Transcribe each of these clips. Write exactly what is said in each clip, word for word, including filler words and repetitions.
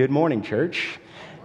Good morning, church.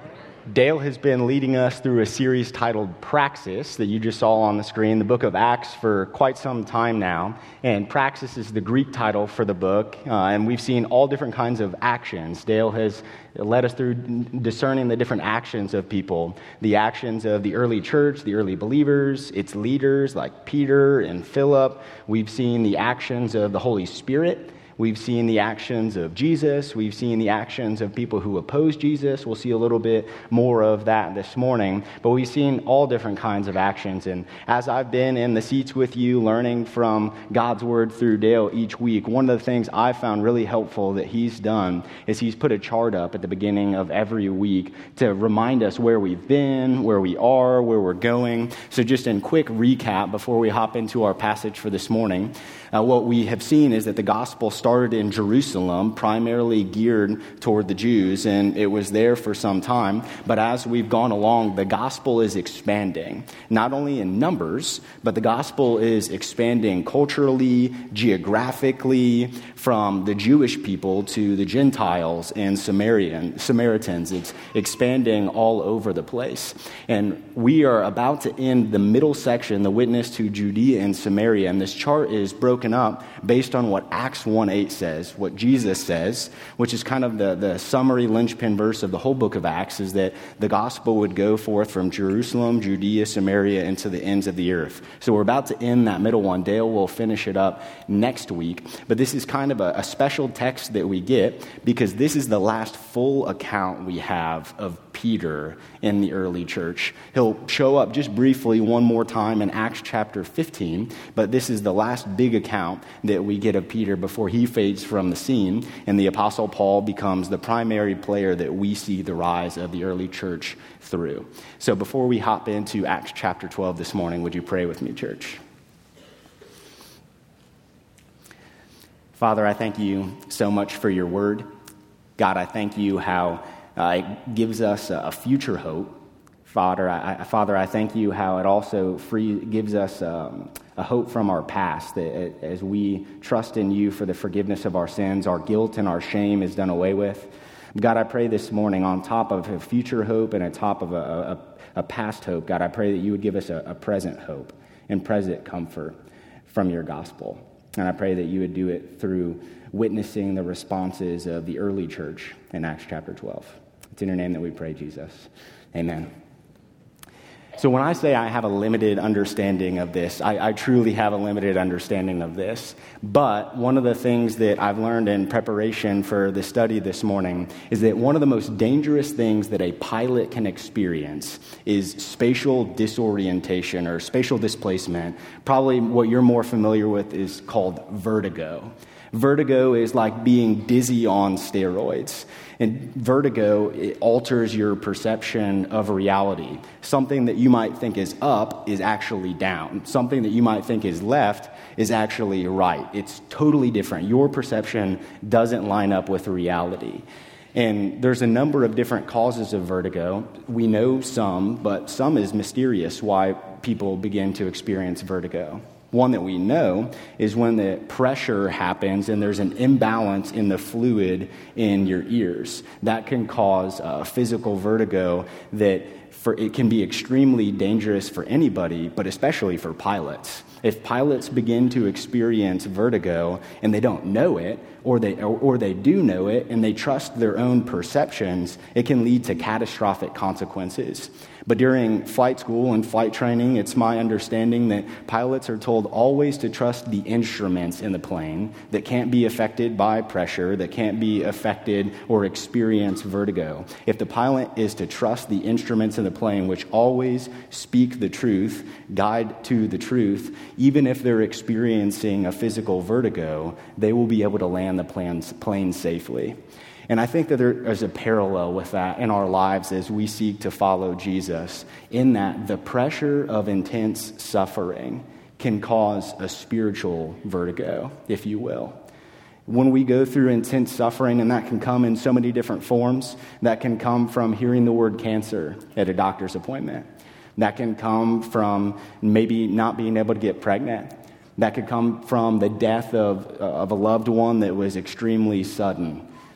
Dale has been leading us through a series titled Praxis that you just saw on the screen, the book of Acts, for quite some time now. And Praxis is the Greek title for the book, uh, and we've seen all different kinds of actions. Dale has led us through discerning the different actions of people, the actions of the early church, the early believers, its leaders like Peter and Philip. We've seen the actions of the Holy Spirit. We've seen the actions of Jesus. We've seen the actions of people who oppose Jesus. We'll see a little bit more of that this morning. But we've seen all different kinds of actions. And as I've been in the seats with you, learning from God's Word through Dale each week, one of the things I found really helpful that he's done is he's put a chart up at the beginning of every week to remind us where we've been, where we are, where we're going. So just in quick recap before we hop into our passage for this morning, uh, what we have seen is that the gospel started started in Jerusalem, primarily geared toward the Jews, and it was there for some time. But as we've gone along, the gospel is expanding, not only in numbers, but the gospel is expanding culturally, geographically, from the Jewish people to the Gentiles and Samaritan, Samaritans. It's expanding all over the place. And we are about to end the middle section, the witness to Judea and Samaria, and this chart is broken up based on what Acts one eight says, what Jesus says, which is kind of the, the summary linchpin verse of the whole book of Acts, is that the gospel would go forth from Jerusalem, Judea, Samaria, and to the ends of the earth. So we're about to end that middle one. Dale will finish it up next week. But this is kind of a, a special text that we get because this is the last full account we have of Peter in the early church. He'll show up just briefly one more time in Acts chapter fifteen, but this is the last big account that we get of Peter before he fades from the scene, and the Apostle Paul becomes the primary player that we see the rise of the early church through. So before we hop into Acts chapter twelve this morning, would you pray with me, church? Father, I thank you so much for your word. God, I thank you how uh, it gives us a future hope. Father, I, Father, I thank you how it also free gives us um, a hope from our past, that as we trust in you for the forgiveness of our sins, our guilt and our shame is done away with. God, I pray this morning on top of a future hope and on top of a, a, a past hope, God, I pray that you would give us a, a present hope and present comfort from your gospel. And I pray that you would do it through witnessing the responses of the early church in Acts chapter twelve. It's in your name that we pray, Jesus. Amen. So when I say I have a limited understanding of this, I, I truly have a limited understanding of this. But one of the things that I've learned in preparation for the study this morning is that one of the most dangerous things that a pilot can experience is spatial disorientation or spatial displacement. Probably what you're more familiar with is called vertigo. Vertigo is like being dizzy on steroids. And vertigo, it alters your perception of reality. Something that you might think is up is actually down. Something that you might think is left is actually right. It's totally different. Your perception doesn't line up with reality. And there's a number of different causes of vertigo. We know some, but some is mysterious why people begin to experience vertigo. One that we know is when the pressure happens and there's an imbalance in the fluid in your ears. That can cause uh, physical vertigo that for it can be extremely dangerous for anybody, but especially for pilots. If pilots begin to experience vertigo and they don't know it, or they or, or they do know it and they trust their own perceptions, it can lead to catastrophic consequences. But during flight school and flight training, it's my understanding that pilots are told always to trust the instruments in the plane that can't be affected by pressure, that can't be affected or experience vertigo. If the pilot is to trust the instruments in the plane, which always speak the truth, guide to the truth, even if they're experiencing a physical vertigo, they will be able to land the plane, plane safely. And I think that there is a parallel with that in our lives as we seek to follow Jesus, in that the pressure of intense suffering can cause a spiritual vertigo, if you will. When we go through intense suffering, and that can come in so many different forms, that can come from hearing the word cancer at a doctor's appointment. That can come from maybe not being able to get pregnant. That could come from the death of, of a loved one that was extremely sudden.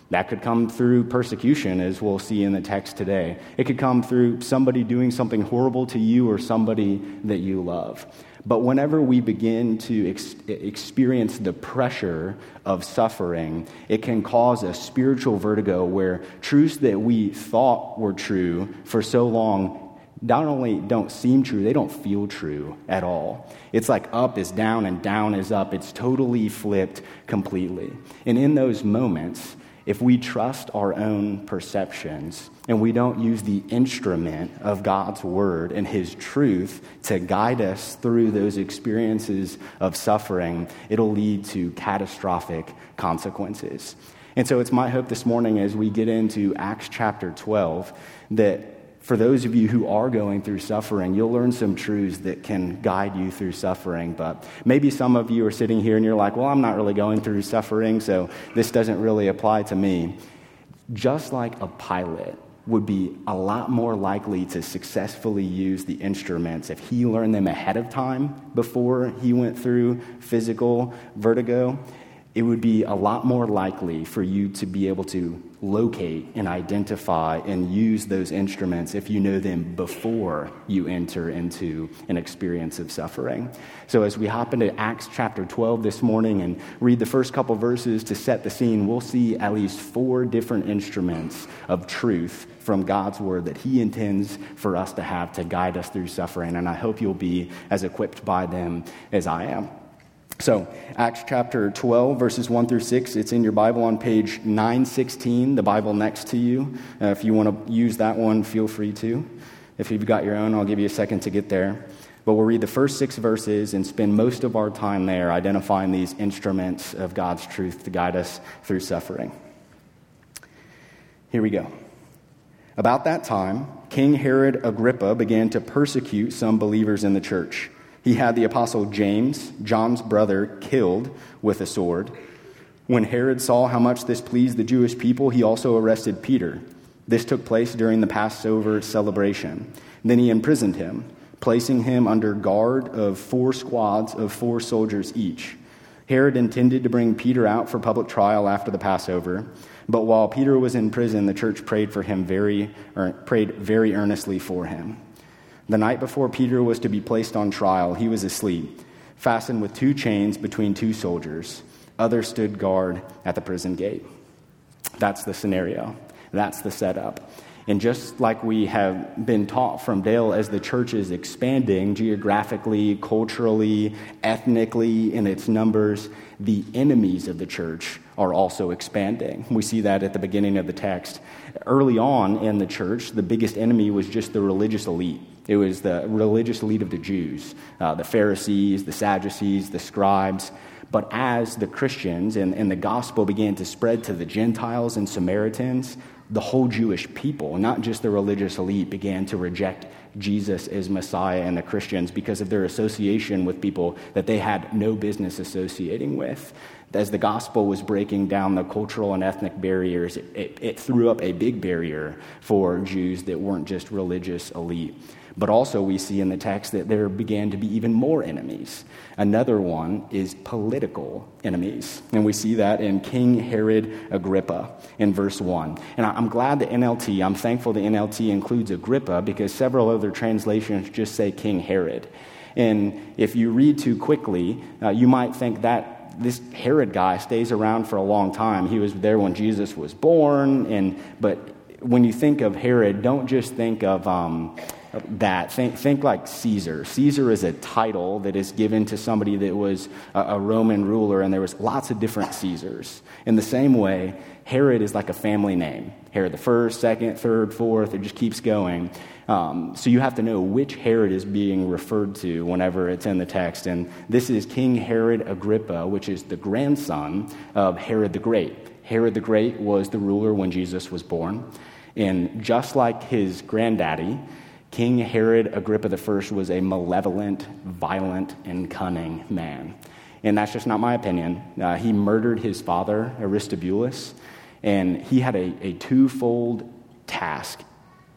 That could come through persecution, as we'll see in the text today. It could come through somebody doing something horrible to you or somebody that you love. But whenever we begin to ex- experience the pressure of suffering, it can cause a spiritual vertigo where truths that we thought were true for so long not only don't seem true, they don't feel true at all. It's like up is down and down is up. It's totally flipped completely. And in those moments, if we trust our own perceptions and we don't use the instrument of God's word and his truth to guide us through those experiences of suffering, it'll lead to catastrophic consequences. And so it's my hope this morning as we get into Acts chapter twelve that for those of you who are going through suffering, you'll learn some truths that can guide you through suffering. But maybe some of you are sitting here and you're like, well, I'm not really going through suffering, so this doesn't really apply to me. Just like a pilot would be a lot more likely to successfully use the instruments if he learned them ahead of time before he went through physical vertigo, it would be a lot more likely for you to be able to locate and identify and use those instruments if you know them before you enter into an experience of suffering. So as we hop into Acts chapter twelve this morning and read the first couple verses to set the scene, we'll see at least four different instruments of truth from God's word that he intends for us to have to guide us through suffering. And I hope you'll be as equipped by them as I am. So, Acts chapter twelve, verses one through six, it's in your Bible on page nine sixteen, the Bible next to you. Uh, if you want to use that one, feel free to. If you've got your own, I'll give you a second to get there. But we'll read the first six verses and spend most of our time there identifying these instruments of God's truth to guide us through suffering. Here we go. About that time, King Herod Agrippa began to persecute some believers in the church. He had the apostle James, John's brother, killed with a sword. When Herod saw how much this pleased the Jewish people, he also arrested Peter. This took place during the Passover celebration. Then he imprisoned him, placing him under guard of four squads of four soldiers each. Herod intended to bring Peter out for public trial after the Passover, but while Peter was in prison, the church prayed for him very, or prayed very earnestly for him. The night before Peter was to be placed on trial, he was asleep, fastened with two chains between two soldiers. Others stood guard at the prison gate. That's the scenario. That's the setup. And just like we have been taught from Dale, as the church is expanding geographically, culturally, ethnically in its numbers, the enemies of the church are also expanding. We see that at the beginning of the text. Early on in the church, the biggest enemy was just the religious elite. It was the religious elite of the Jews, uh, the Pharisees, the Sadducees, the scribes. But as the Christians and, and the gospel began to spread to the Gentiles and Samaritans, the whole Jewish people, not just the religious elite, began to reject Jesus as Messiah and the Christians because of their association with people that they had no business associating with. As the gospel was breaking down the cultural and ethnic barriers, it, it, it threw up a big barrier for Jews that weren't just religious elite. But also we see in the text that there began to be even more enemies. Another one is political enemies. And we see that in King Herod Agrippa in verse one. And I'm glad the N L T, I'm thankful the N L T includes Agrippa because several other translations just say King Herod. And if you read too quickly, uh, you might think that this Herod guy stays around for a long time. He was there when Jesus was born. And but when you think of Herod, don't just think of um, that. Think, think like Caesar. Caesar is a title that is given to somebody that was a, a Roman ruler, and there was lots of different Caesars. In the same way, Herod is like a family name. Herod the first, second, third, fourth, it just keeps going. Um, so you have to know which Herod is being referred to whenever it's in the text. And this is King Herod Agrippa, which is the grandson of Herod the Great. Herod the Great was the ruler when Jesus was born. And just like his granddaddy, King Herod Agrippa the First was a malevolent, violent, and cunning man. And that's just not my opinion. Uh, he murdered his father, Aristobulus, and he had a, a twofold task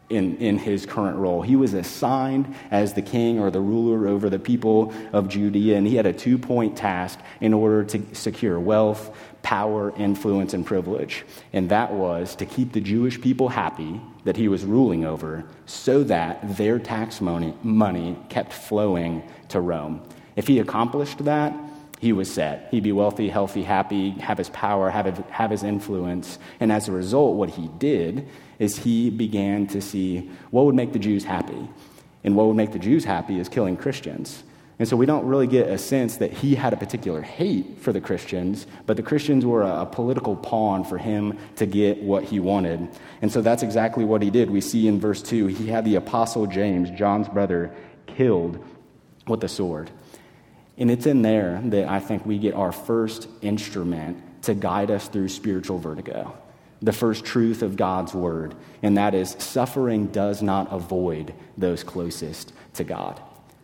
in, in his current role. He was assigned as the king or the ruler over the people of Judea, and he had a two-point task in order to secure wealth, power, influence, and privilege. And that was to keep the Jewish people happy that he was ruling over so that their tax money, money kept flowing to Rome. If he accomplished that, he was set. He'd be wealthy, healthy, happy, have his power, have his, have his influence. And as a result, what he did is he began to see what would make the Jews happy. And what would make the Jews happy is killing Christians. And so we don't really get a sense that he had a particular hate for the Christians, but the Christians were a, a political pawn for him to get what he wanted. And so that's exactly what he did. We see in verse two, he had the apostle James, John's brother, killed with a sword. And it's in there that I think we get our first instrument to guide us through spiritual vertigo, the first truth of God's word, and that is suffering does not avoid those closest to God.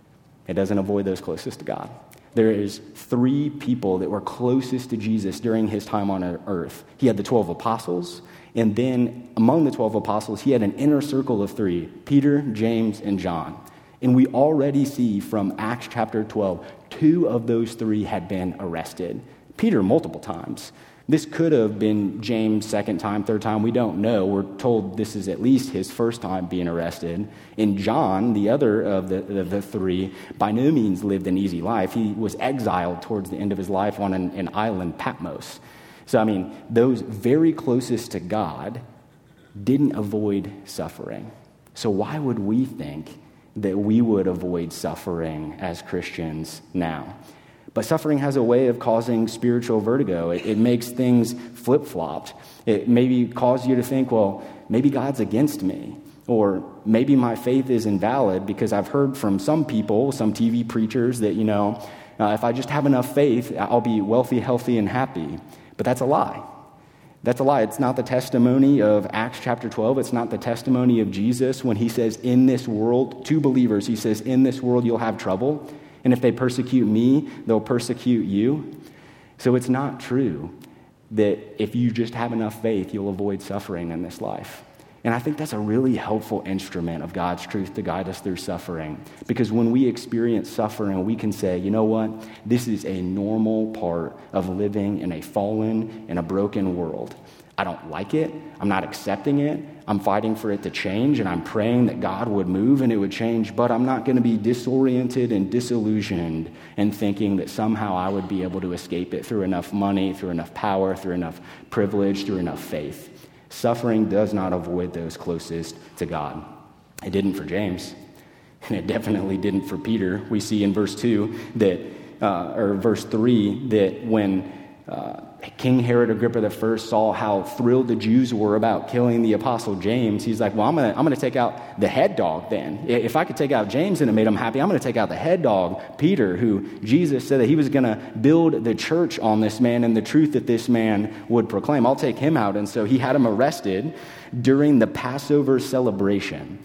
It doesn't avoid those closest to God. There is three people that were closest to Jesus during his time on earth. He had the twelve apostles, and then among the twelve apostles, he had an inner circle of three, Peter, James, and John. And we already see from Acts chapter twelve, two of those three had been arrested. Peter multiple times. This could have been James' second time, third time. We don't know. We're told this is at least his first time being arrested. And John, the other of the, of the three, by no means lived an easy life. He was exiled towards the end of his life on an, an island, Patmos. So, I mean, those very closest to God didn't avoid suffering. So why would we think that we would avoid suffering as Christians now? But suffering has a way of causing spiritual vertigo. It, it makes things flip-flopped. It maybe causes you to think, well, maybe God's against me. Or maybe my faith is invalid because I've heard from some people, some T V preachers, that, you know, uh, if I just have enough faith, I'll be wealthy, healthy, and happy. But that's a lie. That's a lie. It's not the testimony of Acts chapter twelve. It's not the testimony of Jesus when he says, in this world, to believers, he says, in this world you'll have trouble. And if they persecute me, they'll persecute you. So it's not true that if you just have enough faith, you'll avoid suffering in this life. And I think that's a really helpful instrument of God's truth to guide us through suffering. Because when we experience suffering, we can say, you know what? This is a normal part of living in a fallen and a broken world. I don't like it. I'm not accepting it. I'm fighting for it to change, and I'm praying that God would move and it would change, but I'm not going to be disoriented and disillusioned and thinking that somehow I would be able to escape it through enough money, through enough power, through enough privilege, through enough faith. Suffering does not avoid those closest to God. It didn't for James, and it definitely didn't for Peter. We see in verse two that, uh, or verse three, that when uh, King Herod Agrippa the First saw how thrilled the Jews were about killing the apostle James, he's like, well, I'm going to I'm gonna take out the head dog then. If I could take out James and it made him happy, I'm going to take out the head dog, Peter, who Jesus said that he was going to build the church on this man and the truth that this man would proclaim. I'll take him out. And so he had him arrested during the Passover celebration.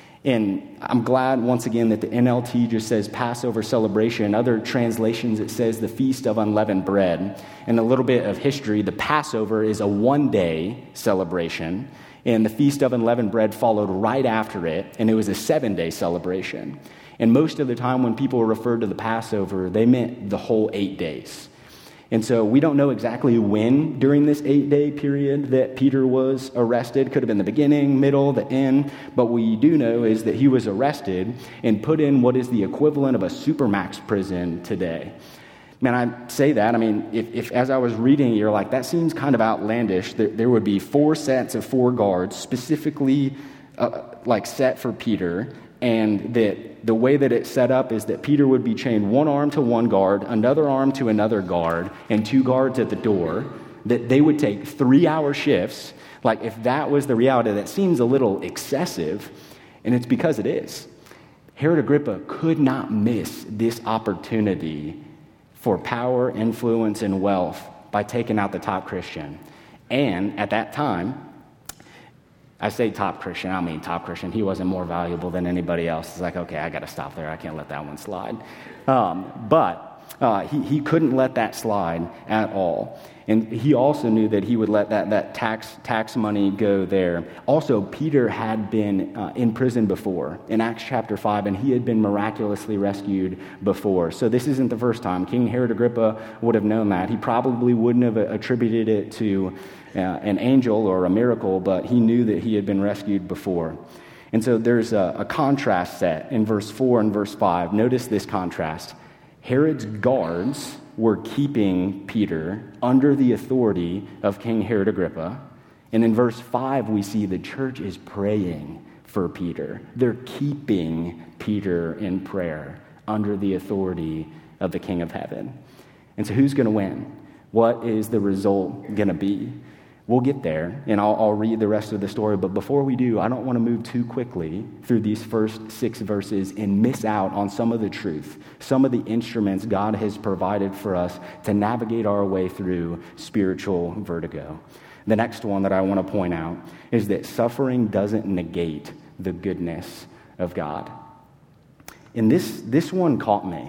And I'm glad, once again, that the N L T just says Passover celebration. In other translations, it says the Feast of Unleavened Bread. And a little bit of history, the Passover is a one-day celebration, and the Feast of Unleavened Bread followed right after it, and it was a seven-day celebration. And most of the time when people referred to the Passover, they meant the whole eight days. And so we don't know exactly when during this eight-day period that Peter was arrested. Could have been the beginning, middle, the end. But what we do know is that he was arrested and put in what is the equivalent of a supermax prison today. Man, I say that, I mean, if, if as I was reading, you're like, that seems kind of outlandish. There, there would be four sets of four guards specifically uh, like set for Peter, and that the way that it's set up is that Peter would be chained one arm to one guard, another arm to another guard, and two guards at the door, that they would take three-hour shifts. Like, if that was the reality, that seems a little excessive, and it's because it is. Herod Agrippa could not miss this opportunity for power, influence, and wealth by taking out the top Christian. And at that time, I say top Christian, I mean top Christian. He wasn't more valuable than anybody else. It's like, okay, I got to stop there. I can't let that one slide. Um, but Uh, he, he couldn't let that slide at all. And he also knew that he would let that, that tax tax money go there. Also, Peter had been uh, in prison before in Acts chapter five, and he had been miraculously rescued before. So this isn't the first time. King Herod Agrippa would have known that. He probably wouldn't have attributed it to uh, an angel or a miracle, but he knew that he had been rescued before. And so there's a, a contrast set in verse four and verse five. Notice this contrast. Herod's guards were keeping Peter under the authority of King Herod Agrippa. And in verse five, we see the church is praying for Peter. They're keeping Peter in prayer under the authority of the King of Heaven. And so who's going to win? What is the result going to be? We'll get there, and I'll, I'll read the rest of the story. But before we do, I don't want to move too quickly through these first six verses and miss out on some of the truth, some of the instruments God has provided for us to navigate our way through spiritual vertigo. The next one that I want to point out is that suffering doesn't negate the goodness of God. And this, this one caught me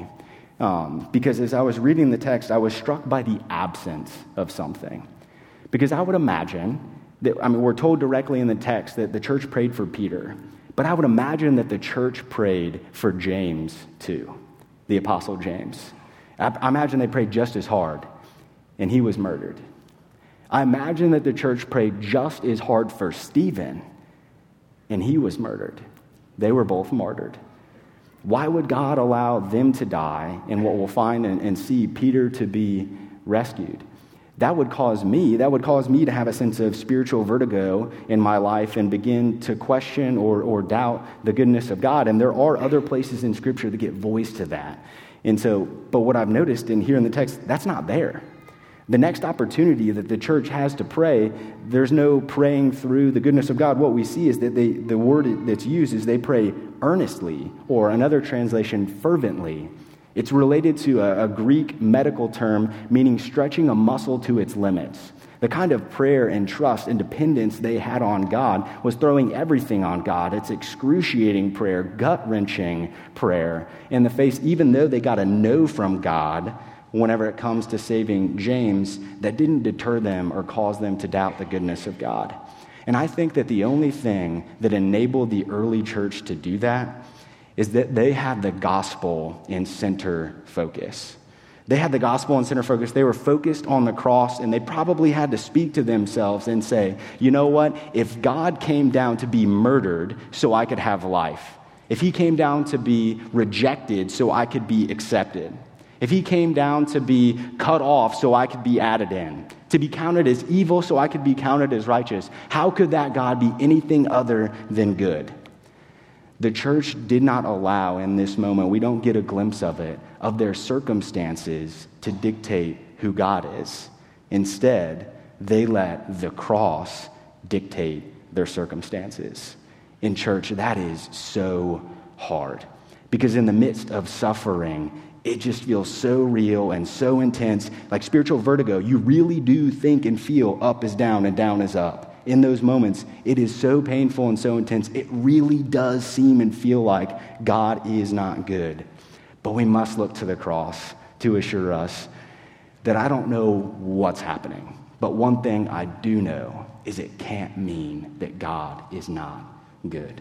um, because as I was reading the text, I was struck by the absence of something. Because I would imagine that, I mean, we're told directly in the text that the church prayed for Peter, but I would imagine that the church prayed for James too, the Apostle James. I, I imagine they prayed just as hard, and he was murdered. I imagine that the church prayed just as hard for Stephen, and he was murdered. They were both martyred. Why would God allow them to die and what we'll find and, and see Peter to be rescued? That would cause me, that would cause me to have a sense of spiritual vertigo in my life and begin to question or, or doubt the goodness of God. And there are other places in Scripture that give voice to that. And so, but what I've noticed in here in the text, that's not there. The next opportunity that the church has to pray, there's no praying through the goodness of God. What we see is that they, the word that's used is they pray earnestly, or another translation, fervently. It's related to a, a Greek medical term meaning stretching a muscle to its limits. The kind of prayer and trust and dependence they had on God was throwing everything on God. It's excruciating prayer, gut-wrenching prayer in the face, even though they got a no from God whenever it comes to saving James, that didn't deter them or cause them to doubt the goodness of God. And I think that the only thing that enabled the early church to do that is that they had the gospel in center focus. They had the gospel in center focus. They were focused on the cross, and they probably had to speak to themselves and say, you know what? If God came down to be murdered so I could have life, if he came down to be rejected so I could be accepted, if he came down to be cut off so I could be added in, to be counted as evil so I could be counted as righteous, how could that God be anything other than good? The church did not allow in this moment, we don't get a glimpse of it, of their circumstances to dictate who God is. Instead, they let the cross dictate their circumstances. In church, that is so hard. Because in the midst of suffering, it just feels so real and so intense, like spiritual vertigo. You really do think and feel up is down and down is up. In those moments, it is so painful and so intense, it really does seem and feel like God is not good. But we must look to the cross to assure us that I don't know what's happening, but one thing I do know is it can't mean that God is not good.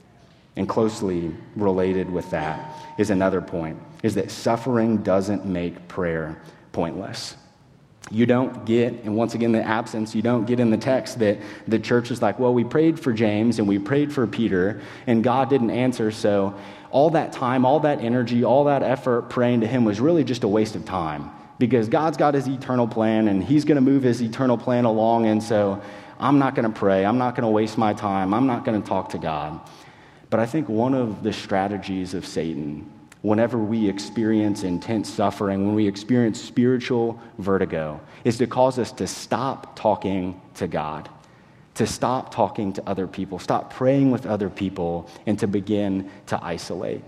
And closely related with that is another point, is that suffering doesn't make prayer pointless. You don't get, and once again, the absence, you don't get in the text that the church is like, well, we prayed for James and we prayed for Peter and God didn't answer. So all that time, all that energy, all that effort praying to him was really just a waste of time because God's got his eternal plan and he's going to move his eternal plan along. And so I'm not going to pray. I'm not going to waste my time. I'm not going to talk to God. But I think one of the strategies of Satan, whenever we experience intense suffering, when we experience spiritual vertigo, is to cause us to stop talking to God, to stop talking to other people, stop praying with other people, and to begin to isolate.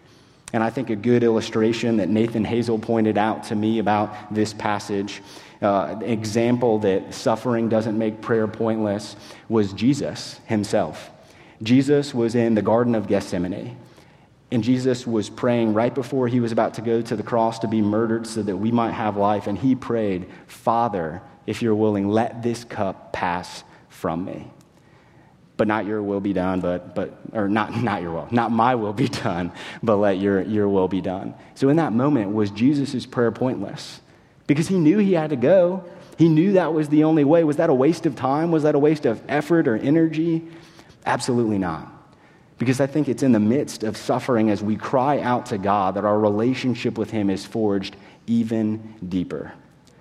And I think a good illustration that Nathan Hazel pointed out to me about this passage, uh, example that suffering doesn't make prayer pointless, was Jesus himself. Jesus was in the Garden of Gethsemane. And Jesus was praying right before he was about to go to the cross to be murdered so that we might have life. And he prayed, Father, if you're willing, let this cup pass from me. But not your will be done, but, but or not, not your will, not my will be done, but let your, your will be done. So in that moment, was Jesus' prayer pointless? Because he knew he had to go. He knew that was the only way. Was that a waste of time? Was that a waste of effort or energy? Absolutely not. Because I think it's in the midst of suffering as we cry out to God that our relationship with him is forged even deeper.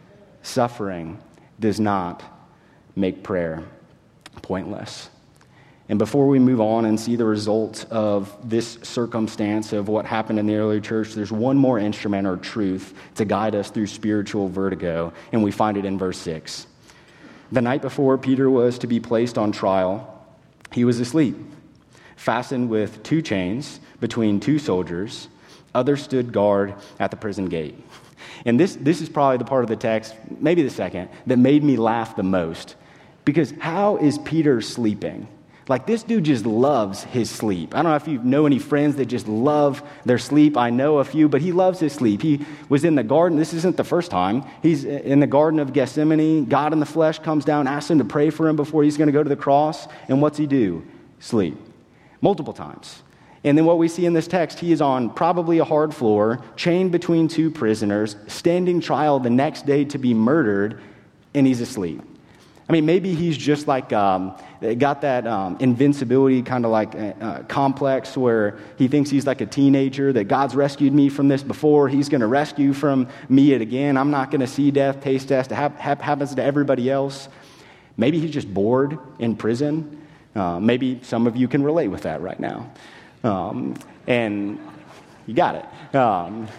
Suffering does not make prayer pointless. And before we move on and see the results of this circumstance of what happened in the early church, there's one more instrument or truth to guide us through spiritual vertigo, and we find it in verse six. The night before Peter was to be placed on trial, he was asleep, fastened with two chains between two soldiers. Others stood guard at the prison gate. And this, this is probably the part of the text, maybe the second, that made me laugh the most. Because how is Peter sleeping? Like, this dude just loves his sleep. I don't know if you know any friends that just love their sleep. I know a few, but he loves his sleep. He was in the garden. This isn't the first time. He's in the Garden of Gethsemane. God in the flesh comes down, asks him to pray for him before he's going to go to the cross. And what's he do? Sleep. Multiple times. And then what we see in this text, he is on probably a hard floor, chained between two prisoners, standing trial the next day to be murdered, and he's asleep. I mean, maybe he's just like, um, got that um, invincibility kind of like uh, complex where he thinks he's like a teenager, that God's rescued me from this before. He's going to rescue from me it again. I'm not going to see death, taste death. It ha- ha- happens to everybody else. Maybe he's just bored in prison. Uh, maybe some of you can relate with that right now. Um, and you got it. Um,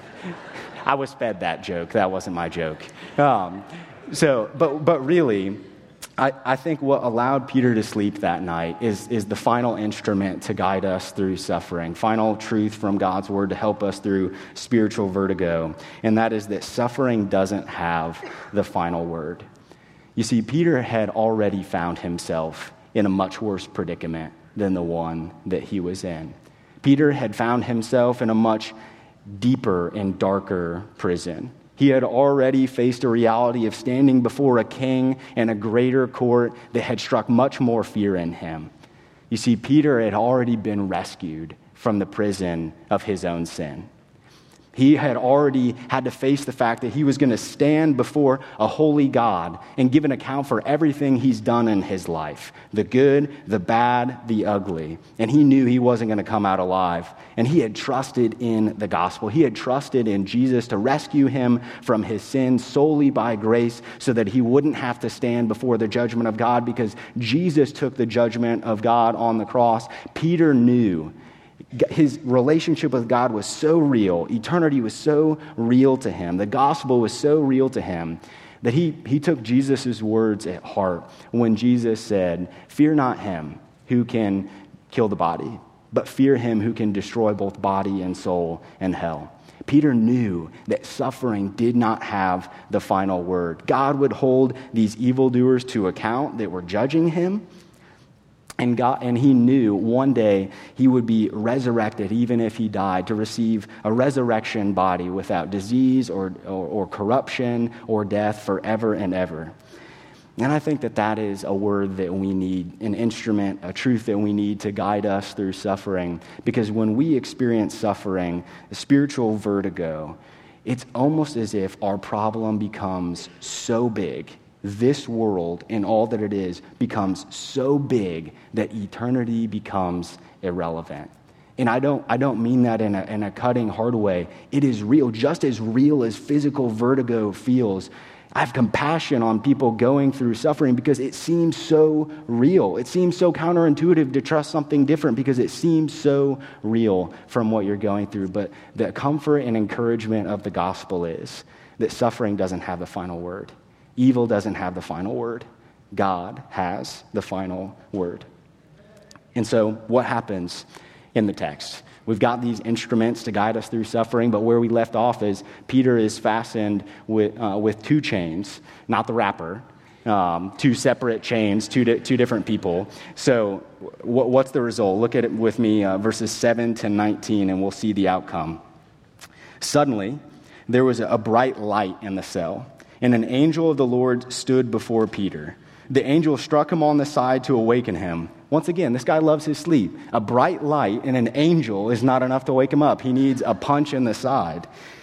I was fed that joke. That wasn't my joke. Um, so, but but really, I, I think what allowed Peter to sleep that night is, is the final instrument to guide us through suffering, final truth from God's word to help us through spiritual vertigo, and that is that suffering doesn't have the final word. You see, Peter had already found himself in a much worse predicament than the one that he was in. Peter had found himself in a much deeper and darker prison. He had already faced a reality of standing before a king and a greater court that had struck much more fear in him. You see, Peter had already been rescued from the prison of his own sin. He had already had to face the fact that he was going to stand before a holy God and give an account for everything he's done in his life, the good, the bad, the ugly. And he knew he wasn't going to come out alive. And he had trusted in the gospel. He had trusted in Jesus to rescue him from his sins solely by grace so that he wouldn't have to stand before the judgment of God because Jesus took the judgment of God on the cross. Peter knew his relationship with God was so real. Eternity was so real to him. The gospel was so real to him that he, he took Jesus' words at heart when Jesus said, "Fear not him who can kill the body, but fear him who can destroy both body and soul in hell." Peter knew that suffering did not have the final word. God would hold these evildoers to account that were judging him. And God, and he knew one day he would be resurrected, even if he died, to receive a resurrection body without disease or, or, or corruption or death forever and ever. And I think that that is a word that we need, an instrument, a truth that we need to guide us through suffering. Because when we experience suffering, a spiritual vertigo, it's almost as if our problem becomes so big. This world and all that it is becomes so big that eternity becomes irrelevant. And I don't I don't mean that in a, in a cutting, hard way. It is real, just as real as physical vertigo feels. I have compassion on people going through suffering because it seems so real. It seems so counterintuitive to trust something different because it seems so real from what you're going through. But the comfort and encouragement of the gospel is that suffering doesn't have the final word. Evil doesn't have the final word. God has the final word. And so what happens in the text? We've got these instruments to guide us through suffering, but where we left off is Peter is fastened with, uh, with two chains, not the wrapper, Um, two separate chains, two di- two different people. So w- what's the result? Look at it with me, uh, verses seven to nineteen, and we'll see the outcome. Suddenly, there was a bright light in the cell, and an angel of the Lord stood before Peter. The angel struck him on the side to awaken him. Once again, this guy loves his sleep. A bright light and an angel is not enough to wake him up. He needs a punch in the side.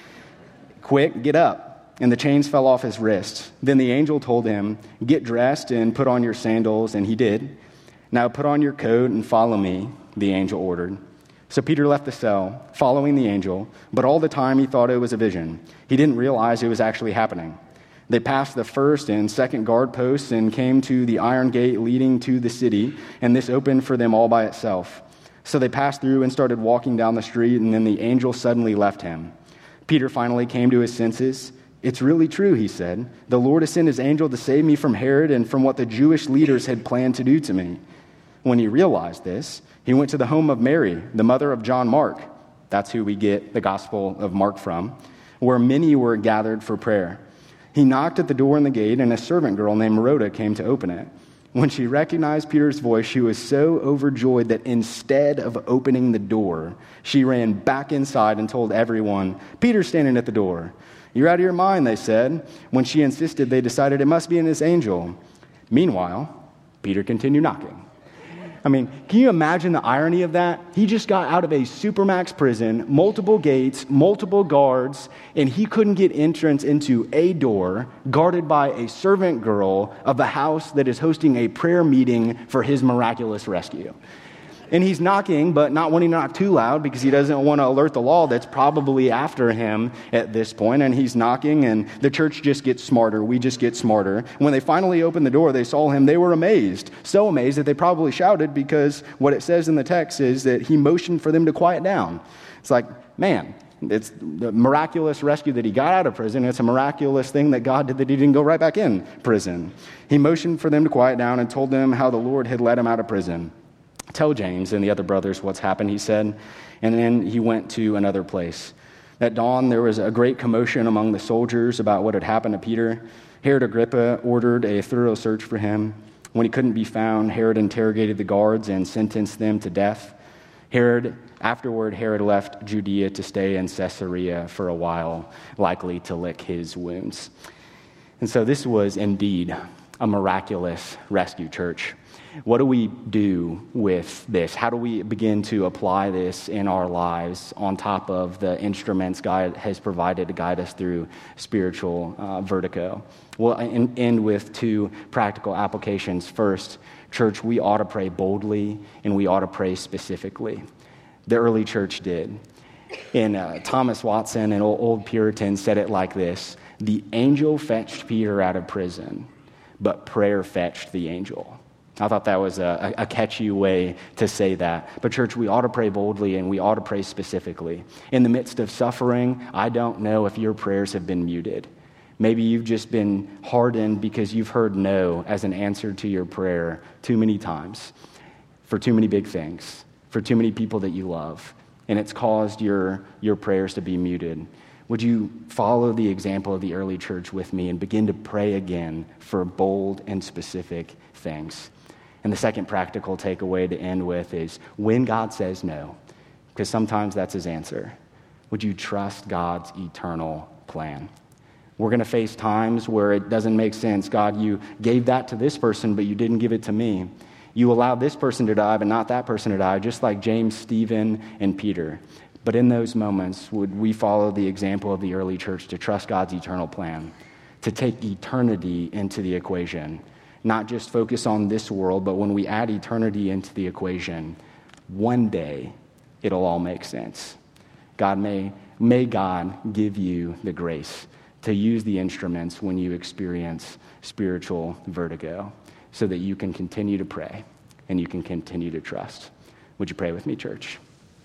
Quick, get up. And the chains fell off his wrists. Then the angel told him, get dressed and put on your sandals, and he did. Now put on your coat and follow me, the angel ordered. So Peter left the cell, following the angel, but all the time he thought it was a vision. He didn't realize it was actually happening. They passed the first and second guard posts and came to the iron gate leading to the city, and this opened for them all by itself. So they passed through and started walking down the street, and then the angel suddenly left him. Peter finally came to his senses. It's really true, he said. The Lord has sent his angel to save me from Herod and from what the Jewish leaders had planned to do to me. When he realized this, he went to the home of Mary, the mother of John Mark. That's who we get the Gospel of Mark from, where many were gathered for prayer. He knocked at the door in the gate, and a servant girl named Rhoda came to open it. When she recognized Peter's voice, she was so overjoyed that instead of opening the door, she ran back inside and told everyone, Peter's standing at the door. You're out of your mind, they said. When she insisted, they decided it must be in this angel. Meanwhile, Peter continued knocking. I mean, can you imagine the irony of that? He just got out of a supermax prison, multiple gates, multiple guards, and he couldn't get entrance into a door guarded by a servant girl of the house that is hosting a prayer meeting for his miraculous rescue. And he's knocking, but not wanting to knock too loud because he doesn't want to alert the law that's probably after him at this point. And he's knocking, and the church just gets smarter. We just get smarter. When they finally opened the door, they saw him. They were amazed, so amazed that they probably shouted, because what it says in the text is that he motioned for them to quiet down. It's like, man, it's the miraculous rescue that he got out of prison. It's a miraculous thing that God did that he didn't go right back in prison. He motioned for them to quiet down and told them how the Lord had let him out of prison. Tell James and the other brothers what's happened, he said, and then he went to another place. At dawn, there was a great commotion among the soldiers about what had happened to Peter. Herod Agrippa ordered a thorough search for him. When he couldn't be found, Herod interrogated the guards and sentenced them to death. Herod, afterward, Herod left Judea to stay in Caesarea for a while, likely to lick his wounds. And so this was indeed a miraculous rescue, church. What do we do with this? How do we begin to apply this in our lives on top of the instruments God has provided to guide us through spiritual uh, vertigo? We'll end with two practical applications. First, church, we ought to pray boldly and we ought to pray specifically. The early church did. And uh, Thomas Watson, an old, old Puritan, said it like this: the angel fetched Peter out of prison, but prayer fetched the angel. I thought that was a, a catchy way to say that. But church, we ought to pray boldly and we ought to pray specifically. In the midst of suffering, I don't know if your prayers have been muted. Maybe you've just been hardened because you've heard no as an answer to your prayer too many times, for too many big things, for too many people that you love, and it's caused your, your prayers to be muted. Would you follow the example of the early church with me and begin to pray again for bold and specific things? And the second practical takeaway to end with is when God says no, because sometimes that's his answer, would you trust God's eternal plan? We're going to face times where it doesn't make sense. God, you gave that to this person, but you didn't give it to me. You allowed this person to die, but not that person to die, just like James, Stephen, and Peter. But in those moments, would we follow the example of the early church to trust God's eternal plan, to take eternity into the equation? Not just focus on this world, but when we add eternity into the equation, one day it'll all make sense. God may, may God give you the grace to use the instruments when you experience spiritual vertigo so that you can continue to pray and you can continue to trust. Would you pray with me, church?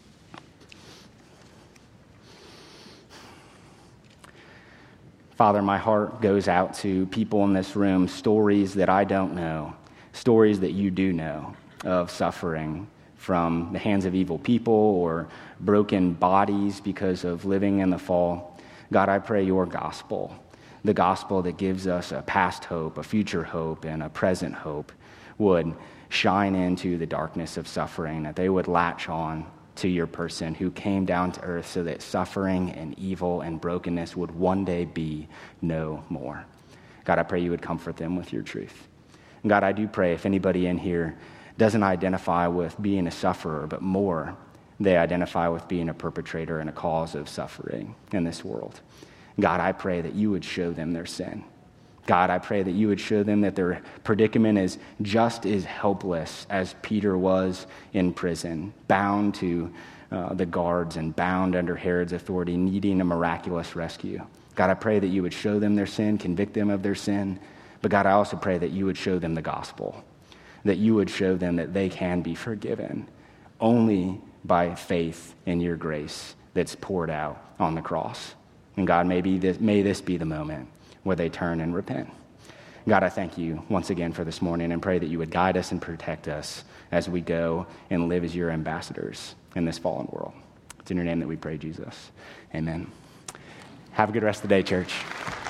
Father, my heart goes out to people in this room, stories that I don't know, stories that you do know of suffering from the hands of evil people or broken bodies because of living in the fall. God, I pray your gospel the gospel that gives us a past hope, a future hope, and a present hope would shine into the darkness of suffering, that they would latch on to your person who came down to earth so that suffering and evil and brokenness would one day be no more. God, I pray you would comfort them with your truth. And God, I do pray if anybody in here doesn't identify with being a sufferer, but more, they identify with being a perpetrator and a cause of suffering in this world. God, I pray that you would show them their sin. God, I pray that you would show them that their predicament is just as helpless as Peter was in prison, bound to uh, the guards and bound under Herod's authority, needing a miraculous rescue. God, I pray that you would show them their sin, convict them of their sin. But God, I also pray that you would show them the gospel, that you would show them that they can be forgiven only by faith in your grace that's poured out on the cross. And God, maybe this, may this be the moment where they turn and repent. God, I thank you once again for this morning and pray that you would guide us and protect us as we go and live as your ambassadors in this fallen world. It's in your name that we pray, Jesus. Amen. Have a good rest of the day, church.